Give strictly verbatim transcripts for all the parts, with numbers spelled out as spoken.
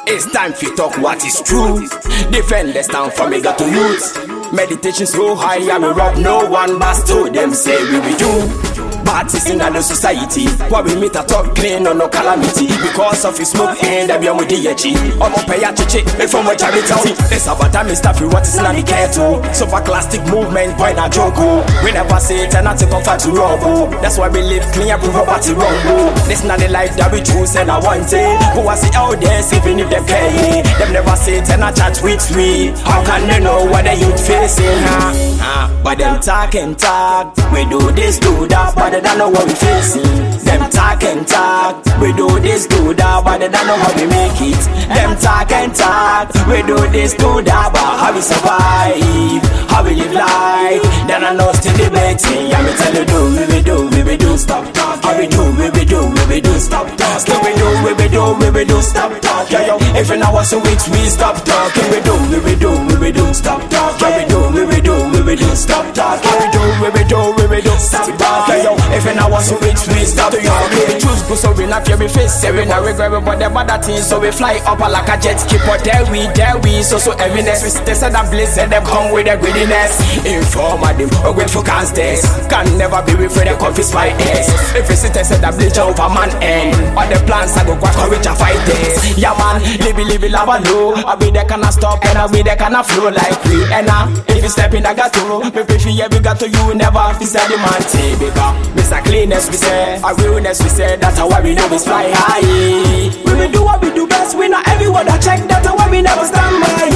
It's time to talk what is true. Defend the stand from me got to youth. Meditation so high, I will rob no one, but to them say we will do. Parties in the society, where we meet a talk clean or no calamity. Because of his smoke and the beyond with the H. I'm a pay a chichi, from which I retell. It's about time is stuff what is not the care to. So for classic movement, point a joke. We never say it and not to comfort to rob. That's why we live clean and prove party wrong. This not the life that we choose and I want it. Who was it out there, even if they pay? Them never say it and I chat with me. How can they know what they youth facing? Huh? Huh? But them talk and talk, we do this, do that, but they don't know what we facing. Them talk and talk, we do this, do that, but they don't know how we make it. Them talk and talk, we do this, do that, but how we survive, how we live life. Then I know still debating. Yeah, me tell you do, we we do, we we do, stop talk. How we do, we we do, we we do, stop talk. Still we do, we we do, we we do, stop talk. Yeah, yo, if you know what's so which we stop talking. We do, we we do, we we do, stop talk. How we do, we we do, we we do, stop talk. How we do, we we do, we we do, stop talk. Yeah, yo, if you know what's so which we stop talking. We choose go so we not fear we face. Say we not regret about the bad things, so we fly up like a jet ski. But there we, there we, so so heaviness. We stay said and blaze and them come with the greediness. Inform them, or wait for cansters. Can never be with the confess my ass. If you sit and said that bleach over man end, all the plans I go quite courage and fight this. Yeah man, live live lava low. I be there can I stop and I be there can I flow like we. And now, if you step in I got to, me prefer you we got to you never feel the man take because Mister Cleanness we say, a realness we say, that's how we know we fly high. We will do what we do best, we not everyone that check, that's how we never stand by.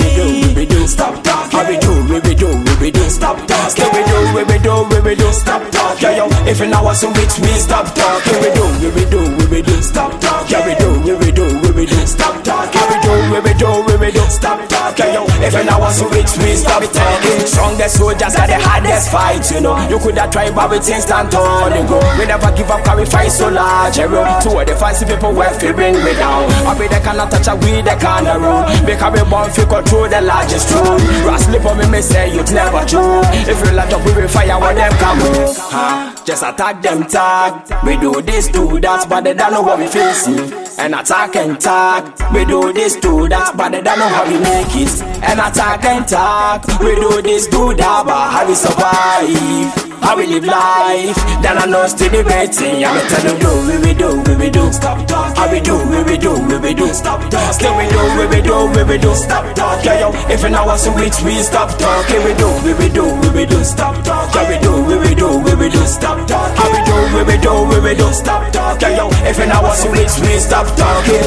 We do, stop talking. How we do, we we do, we we do, stop talking. We do, we we do, we we do, stop talking. Yeah, yo, if you know what's so which we stop talking. We do, we we do, we we do, stop talking. Yeah, we do, we we do, we we do, stop talking. We do, we we do, we we do, stop talking. Yeah, yo, if you know what's so which we stop talking. Strongest soldiers are the hardest fight, you know. You could have tried, but we things stand on and go. We never give up, cause we fight so large. Two of the fancy people were fi bring me down. I be they cannot touch a weed, they can't rule. Because we born fi control the largest throne. Ras slip on me, me say you'd never true. If you light up, we will fire when them come with. Huh? Just attack them tag. We do this, do that, but they don't know what we facing. And attack and tag. We do this, do that, but they don't know how we make it. And attack and tag. We do this, do that, but how we survive, how we live life. Then I know still debating. Yeah, me tell you do, we we do, we we do, stop talking. How we do, we we do, we we do, stop talking. Still we do, we we do, we we do, stop talking. Yeah, yo, if you know what's so which we stop talking. We do, we we do, we we do, stop talking. Yeah, we do, we we do, we we do, stop talking. How we do, we we do, we we do, stop talking. Yeah, yo, if you know what's so which we stop talking.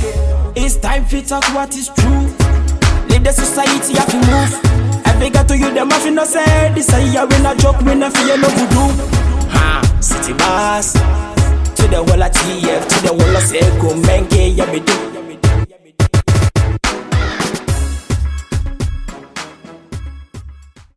It's time to talk what is true. Leave the society have to move. Every got to you, them have no say. This a year we not joke, we not fear no voodoo. Ha, city boss. To the wall of T F, to the wall of Seiko, Menge, yeah we do.